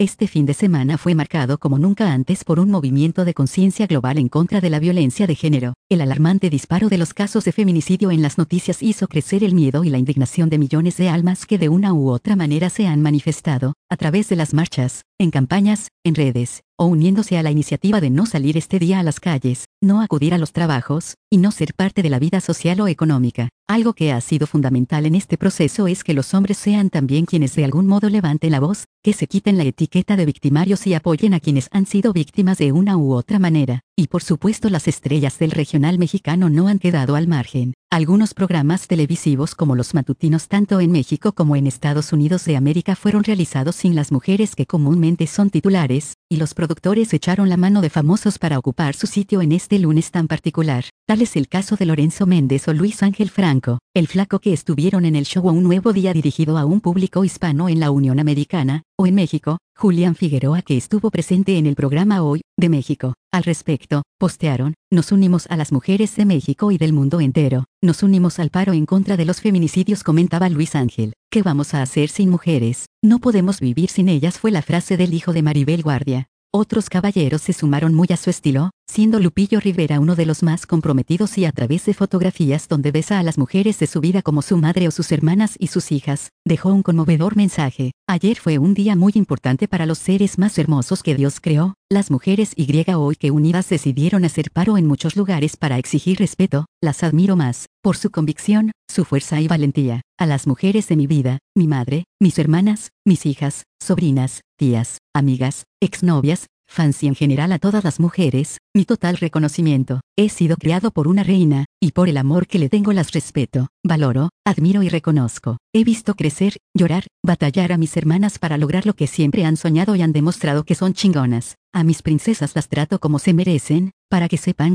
Este fin de semana fue marcado como nunca antes por un movimiento de conciencia global en contra de la violencia de género. El alarmante disparo de los casos de feminicidio en las noticias hizo crecer el miedo y la indignación de millones de almas que de una u otra manera se han manifestado, a través de las marchas, en campañas, en redes, o uniéndose a la iniciativa de no salir este día a las calles, no acudir a los trabajos, y no ser parte de la vida social o económica. Algo que ha sido fundamental en este proceso es que los hombres sean también quienes de algún modo levanten la voz, que se quiten la etiqueta de victimarios y apoyen a quienes han sido víctimas de una u otra manera. Y por supuesto las estrellas del regional mexicano no han quedado al margen. Algunos programas televisivos como los matutinos tanto en México como en Estados Unidos de América fueron realizados sin las mujeres que comúnmente son titulares, y los productores echaron la mano de famosos para ocupar su sitio en este lunes tan particular. Tal es el caso de Lorenzo Méndez o Luis Ángel Franco, el flaco que estuvieron en el show Un Nuevo Día dirigido a un público hispano en la Unión Americana, o en México, Julián Figueroa que estuvo presente en el programa Hoy, de México. Al respecto, postearon: nos unimos a las mujeres de México y del mundo entero, nos unimos al paro en contra de los feminicidios, comentaba Luis Ángel. ¿Qué vamos a hacer sin mujeres? No podemos vivir sin ellas, fue la frase del hijo de Maribel Guardia. Otros caballeros se sumaron muy a su estilo, siendo Lupillo Rivera uno de los más comprometidos y a través de fotografías donde besa a las mujeres de su vida como su madre o sus hermanas y sus hijas, dejó un conmovedor mensaje. Ayer fue un día muy importante para los seres más hermosos que Dios creó, las mujeres hoy que unidas decidieron hacer paro en muchos lugares para exigir respeto, las admiro más, por su convicción, su fuerza y valentía. A las mujeres de mi vida, mi madre, mis hermanas, mis hijas, sobrinas, tías, amigas, exnovias, fans y en general a todas las mujeres, mi total reconocimiento. He sido criado por una reina, y por el amor que le tengo las respeto, valoro, admiro y reconozco. He visto crecer, llorar, batallar a mis hermanas para lograr lo que siempre han soñado y han demostrado que son chingonas. A mis princesas las trato como se merecen, para que sepan